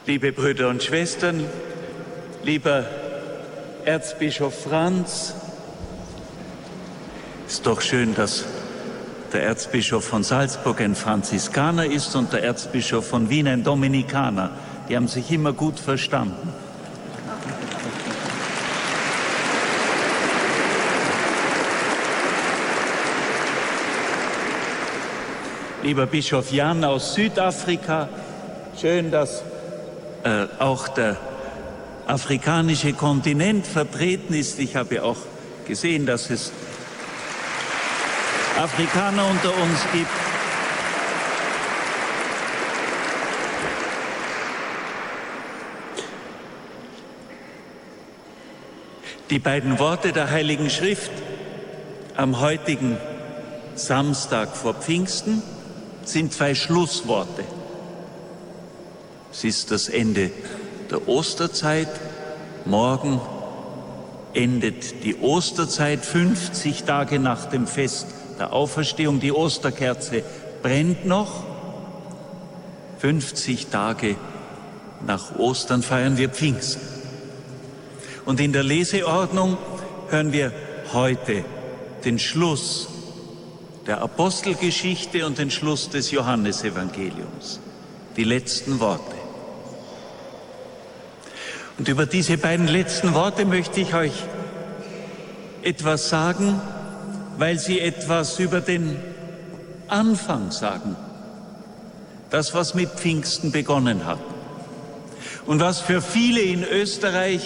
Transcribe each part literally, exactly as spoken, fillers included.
Liebe Brüder und Schwestern, lieber Erzbischof Franz, ist doch schön, dass der Erzbischof von Salzburg ein Franziskaner ist und der Erzbischof von Wien ein Dominikaner. Die haben sich immer gut verstanden. Lieber Bischof Jan aus Südafrika, schön, dass äh, auch der afrikanische Kontinent vertreten ist. Ich habe ja auch gesehen, dass es Afrikaner unter uns gibt. Die beiden Worte der Heiligen Schrift am heutigen Samstag vor Pfingsten sind zwei Schlussworte. Es ist das Ende der Osterzeit. Morgen endet die Osterzeit, fünfzig Tage nach dem Fest der Auferstehung. Die Osterkerze brennt noch. fünfzig Tage nach Ostern feiern wir Pfingsten. Und in der Leseordnung hören wir heute den Schluss der Apostelgeschichte und den Schluss des Johannesevangeliums, die letzten Worte. Und über diese beiden letzten Worte möchte ich euch etwas sagen, weil sie etwas über den Anfang sagen. Das, was mit Pfingsten begonnen hat. Und was für viele in Österreich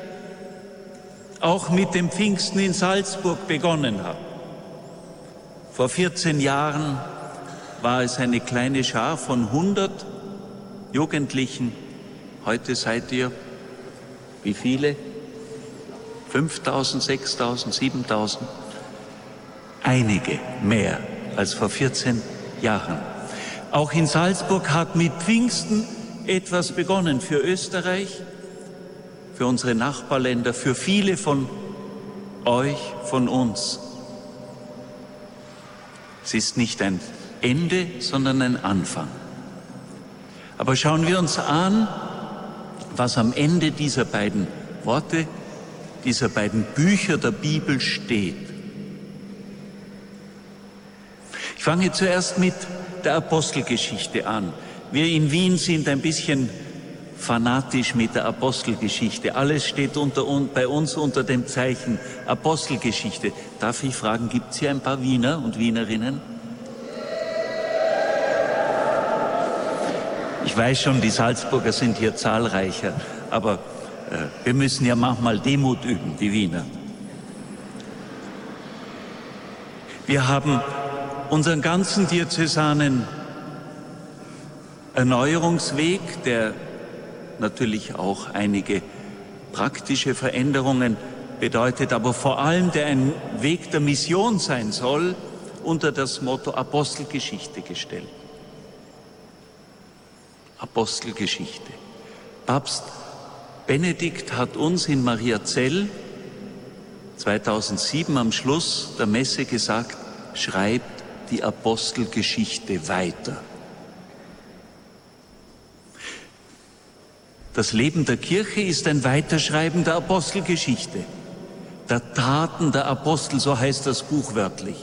auch mit dem Pfingsten in Salzburg begonnen hat. Vor vierzehn Jahren war es eine kleine Schar von hundert Jugendlichen. Heute seid ihr, wie viele? fünftausend, sechstausend, siebentausend? Einige mehr als vor vierzehn Jahren. Auch in Salzburg hat mit Pfingsten etwas begonnen für Österreich, für unsere Nachbarländer, für viele von euch, von uns. Es ist nicht ein Ende, sondern ein Anfang. Aber schauen wir uns an, was am Ende dieser beiden Worte, dieser beiden Bücher der Bibel steht. Ich fange zuerst mit der Apostelgeschichte an. Wir in Wien sind ein bisschen fanatisch mit der Apostelgeschichte. Alles steht unter, bei uns unter dem Zeichen Apostelgeschichte. Darf ich fragen, gibt es hier ein paar Wiener und Wienerinnen? Ich weiß schon, die Salzburger sind hier zahlreicher, aber äh, wir müssen ja manchmal Demut üben, die Wiener. Wir haben unseren ganzen diözesanen Erneuerungsweg, der natürlich auch einige praktische Veränderungen bedeutet, aber vor allem der ein Weg der Mission sein soll, unter das Motto Apostelgeschichte gestellt. Apostelgeschichte. Papst Benedikt hat uns in Mariazell zweitausendsieben am Schluss der Messe gesagt, schreibt die Apostelgeschichte weiter. Das Leben der Kirche ist ein Weiterschreiben der Apostelgeschichte, der Taten der Apostel, so heißt das Buch wörtlich.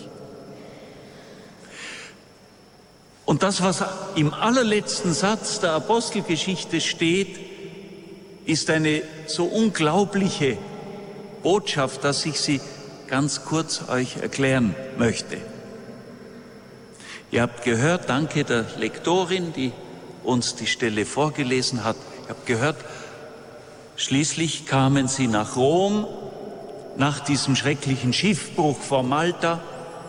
Und das, was im allerletzten Satz der Apostelgeschichte steht, ist eine so unglaubliche Botschaft, dass ich sie ganz kurz euch erklären möchte. Ihr habt gehört, danke der Lektorin, die uns die Stelle vorgelesen hat. Ich habe gehört, schließlich kamen sie nach Rom, nach diesem schrecklichen Schiffbruch vor Malta.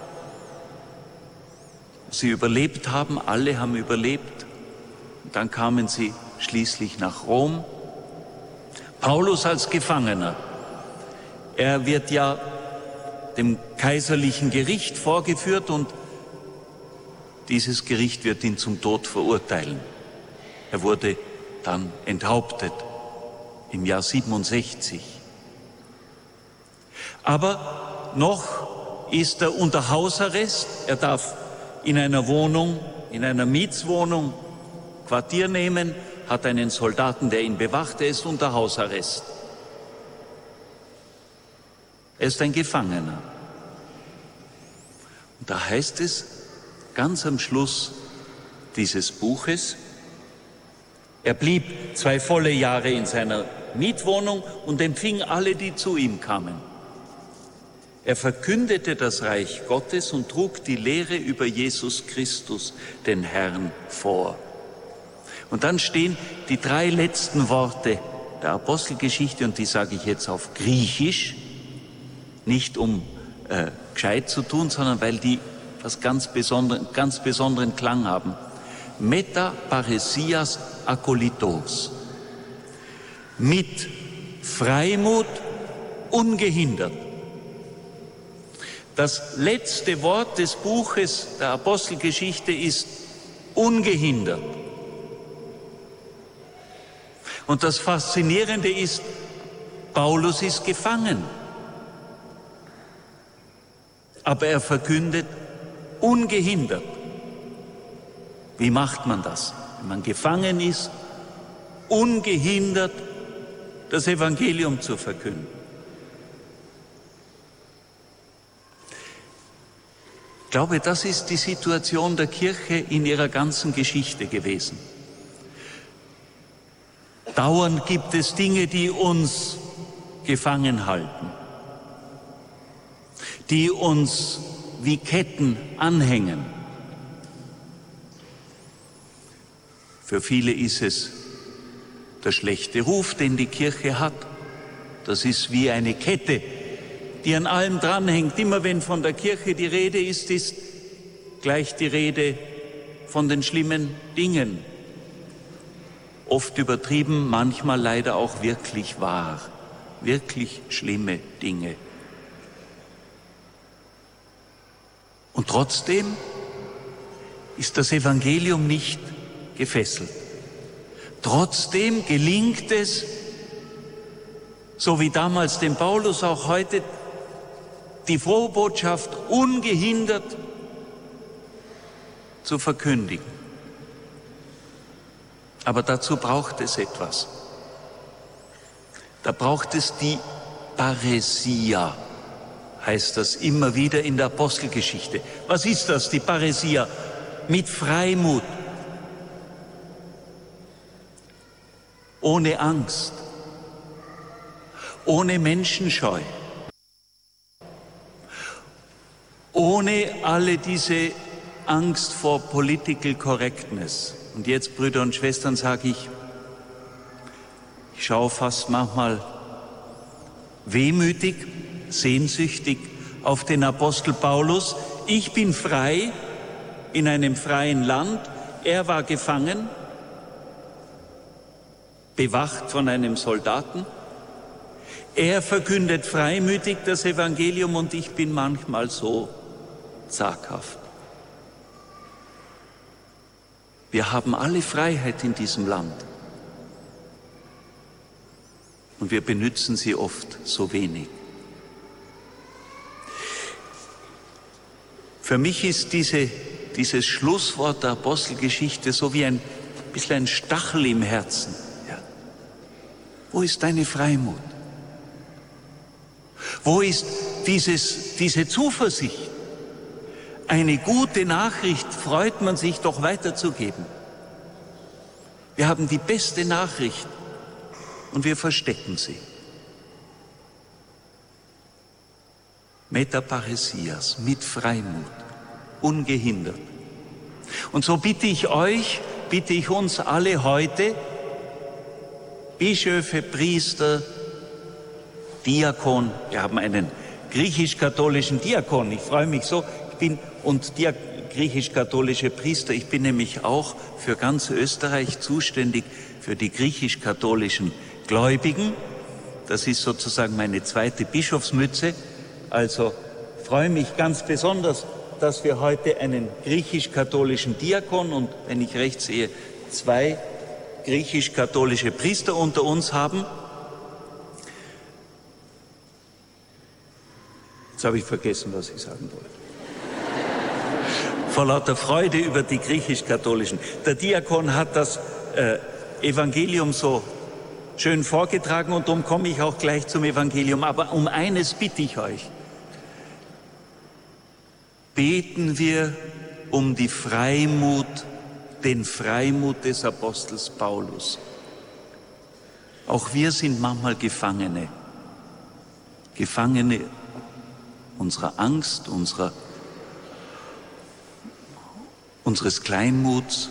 Sie überlebt haben, alle haben überlebt. Und dann kamen sie schließlich nach Rom. Paulus als Gefangener. Er wird ja dem kaiserlichen Gericht vorgeführt und dieses Gericht wird ihn zum Tod verurteilen. Er wurde dann enthauptet im Jahr siebenundsechzig. Aber noch ist er unter Hausarrest. Er darf in einer Wohnung, in einer Mietswohnung Quartier nehmen, hat einen Soldaten, der ihn bewacht, er ist unter Hausarrest. Er ist ein Gefangener. Und da heißt es ganz am Schluss dieses Buches, er blieb zwei volle Jahre in seiner Mietwohnung und empfing alle, die zu ihm kamen. Er verkündete das Reich Gottes und trug die Lehre über Jesus Christus, den Herrn, vor. Und dann stehen die drei letzten Worte der Apostelgeschichte, und die sage ich jetzt auf Griechisch, nicht um äh, gescheit zu tun, sondern weil die was ganz besonderen, ganz besonderen Klang haben. Meta paresias akolitos. Mit Freimut ungehindert. Das letzte Wort des Buches der Apostelgeschichte ist ungehindert. Und das Faszinierende ist, Paulus ist gefangen. Aber er verkündet ungehindert. Wie macht man das? Wenn man gefangen ist, ungehindert das Evangelium zu verkünden. Ich glaube, das ist die Situation der Kirche in ihrer ganzen Geschichte gewesen. Dauernd gibt es Dinge, die uns gefangen halten, die uns wie Ketten anhängen. Für viele ist es der schlechte Ruf, den die Kirche hat. Das ist wie eine Kette, die an allem dranhängt. Immer wenn von der Kirche die Rede ist, ist gleich die Rede von den schlimmen Dingen. Oft übertrieben, manchmal leider auch wirklich wahr. Wirklich schlimme Dinge. Und trotzdem ist das Evangelium nicht gefesselt. Trotzdem gelingt es, so wie damals dem Paulus, auch heute die frohe Botschaft ungehindert zu verkündigen. Aber dazu braucht es etwas. Da braucht es die Paresia, heißt das immer wieder in der Apostelgeschichte. Was ist das, die Paresia? Mit Freimut, ohne Angst, ohne Menschenscheu, ohne alle diese Angst vor Political Correctness. Und jetzt, Brüder und Schwestern, sage ich, ich schaue fast manchmal wehmütig, sehnsüchtig auf den Apostel Paulus. Ich bin frei in einem freien Land. Er war gefangen, bewacht von einem Soldaten. Er verkündet freimütig das Evangelium und ich bin manchmal so zaghaft. Wir haben alle Freiheit in diesem Land. Und wir benützen sie oft so wenig. Für mich ist diese, dieses Schlusswort der Apostelgeschichte so wie ein bisschen ein Stachel im Herzen. Ja. Wo ist deine Freimut? Wo ist dieses, diese Zuversicht? Eine gute Nachricht freut man sich doch weiterzugeben. Wir haben die beste Nachricht und wir verstecken sie. Metaparesias, mit Freimut, ungehindert. Und so bitte ich euch, bitte ich uns alle heute, Bischöfe, Priester, Diakon, wir haben einen griechisch-katholischen Diakon, ich freue mich so, ich bin und Dia- griechisch-katholische Priester, ich bin nämlich auch für ganz Österreich zuständig für die griechisch-katholischen Gläubigen. Das ist sozusagen meine zweite Bischofsmütze. Also freue mich ganz besonders, dass wir heute einen griechisch-katholischen Diakon und, wenn ich recht sehe, zwei griechisch-katholische Priester unter uns haben. Jetzt habe ich vergessen, was ich sagen wollte. Vor lauter Freude über die griechisch-katholischen. Der Diakon hat das äh, Evangelium so schön vorgetragen und darum komme ich auch gleich zum Evangelium. Aber um eines bitte ich euch. Beten wir um die Freimut, den Freimut des Apostels Paulus. Auch wir sind manchmal Gefangene. Gefangene unserer Angst, unserer, unseres Kleinmuts.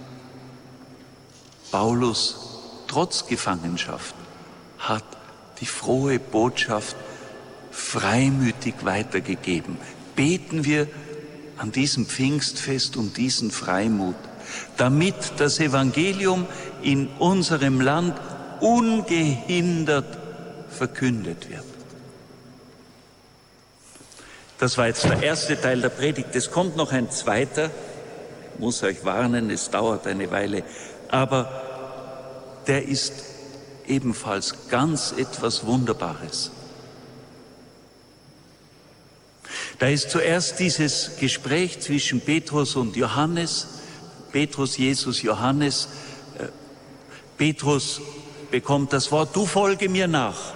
Paulus, trotz Gefangenschaft, hat die frohe Botschaft freimütig weitergegeben. Beten wir an diesem Pfingstfest um diesen Freimut, damit das Evangelium in unserem Land ungehindert verkündet wird. Das war jetzt der erste Teil der Predigt. Es kommt noch ein zweiter. Ich muss euch warnen, es dauert eine Weile. Aber der ist ebenfalls ganz etwas Wunderbares. Da ist zuerst dieses Gespräch zwischen Petrus und Johannes. Petrus, Jesus, Johannes. Petrus bekommt das Wort, du folge mir nach.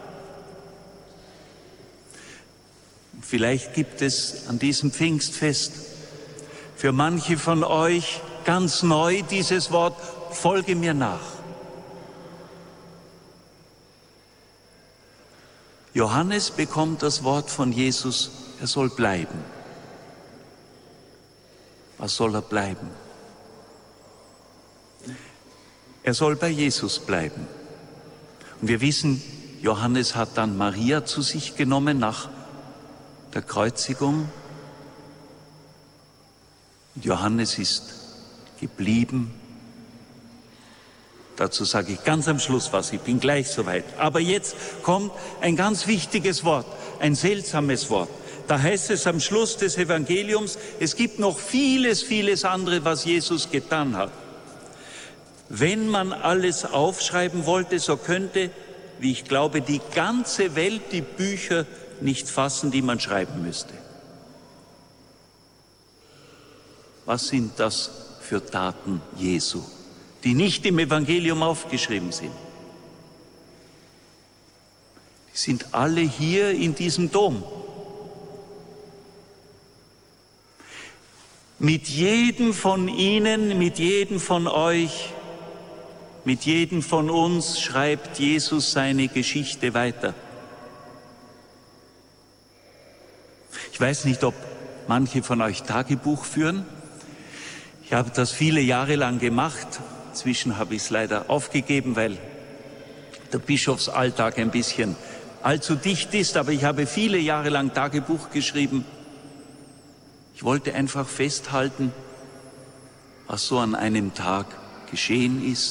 Vielleicht gibt es an diesem Pfingstfest für manche von euch ganz neu dieses Wort, folge mir nach. Johannes bekommt das Wort von Jesus, er soll bleiben. Was soll er bleiben? Er soll bei Jesus bleiben. Und wir wissen, Johannes hat dann Maria zu sich genommen nach der Kreuzigung. Johannes ist geblieben. Dazu sage ich ganz am Schluss was, ich bin gleich soweit. Aber jetzt kommt ein ganz wichtiges Wort, ein seltsames Wort. Da heißt es am Schluss des Evangeliums, es gibt noch vieles, vieles andere, was Jesus getan hat. Wenn man alles aufschreiben wollte, so könnte, wie ich glaube, die ganze Welt die Bücher nicht fassen, die man schreiben müsste. Was sind das für Taten Jesu, die nicht im Evangelium aufgeschrieben sind? Die sind alle hier in diesem Dom. Mit jedem von Ihnen, mit jedem von euch, mit jedem von uns schreibt Jesus seine Geschichte weiter. Ich weiß nicht, ob manche von euch Tagebuch führen. Ich habe das viele Jahre lang gemacht. Inzwischen habe ich es leider aufgegeben, weil der Bischofsalltag ein bisschen allzu dicht ist. Aber ich habe viele Jahre lang Tagebuch geschrieben. Ich wollte einfach festhalten, was so an einem Tag geschehen ist.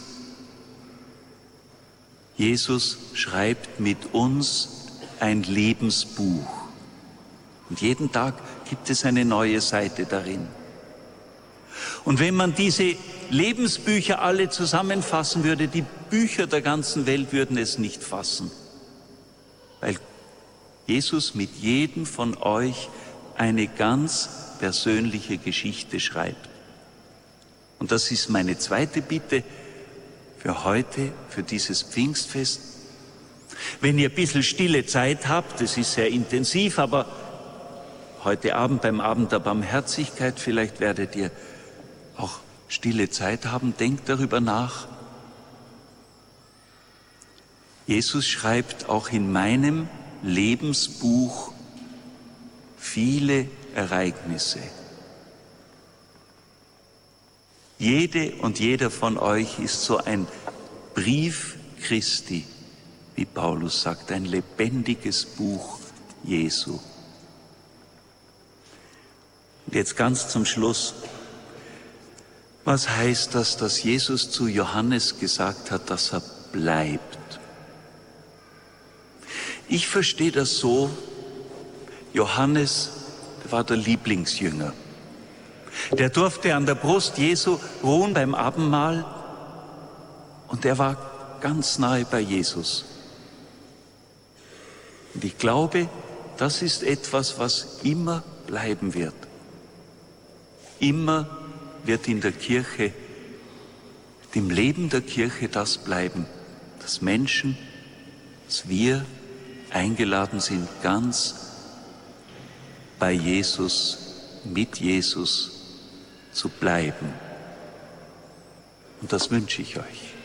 Jesus schreibt mit uns ein Lebensbuch. Und jeden Tag gibt es eine neue Seite darin. Und wenn man diese Lebensbücher alle zusammenfassen würde, die Bücher der ganzen Welt würden es nicht fassen. Weil Jesus mit jedem von euch eine ganz persönliche Geschichte schreibt. Und das ist meine zweite Bitte für heute, für dieses Pfingstfest. Wenn ihr ein bisschen stille Zeit habt, das ist sehr intensiv, aber heute Abend beim Abend der Barmherzigkeit, vielleicht werdet ihr auch stille Zeit haben, denkt darüber nach. Jesus schreibt auch in meinem Lebensbuch viele Ereignisse. Jede und jeder von euch ist so ein Brief Christi, wie Paulus sagt, ein lebendiges Buch Jesu. Und jetzt ganz zum Schluss. Was heißt das, dass Jesus zu Johannes gesagt hat, dass er bleibt? Ich verstehe das so, Johannes war der Lieblingsjünger. Der durfte an der Brust Jesu ruhen beim Abendmahl und er war ganz nahe bei Jesus. Und ich glaube, das ist etwas, was immer bleiben wird. Immer wird in der Kirche im Leben der Kirche das bleiben, dass Menschen, dass wir eingeladen sind, ganz bei Jesus, mit Jesus zu bleiben. Und das wünsche ich euch.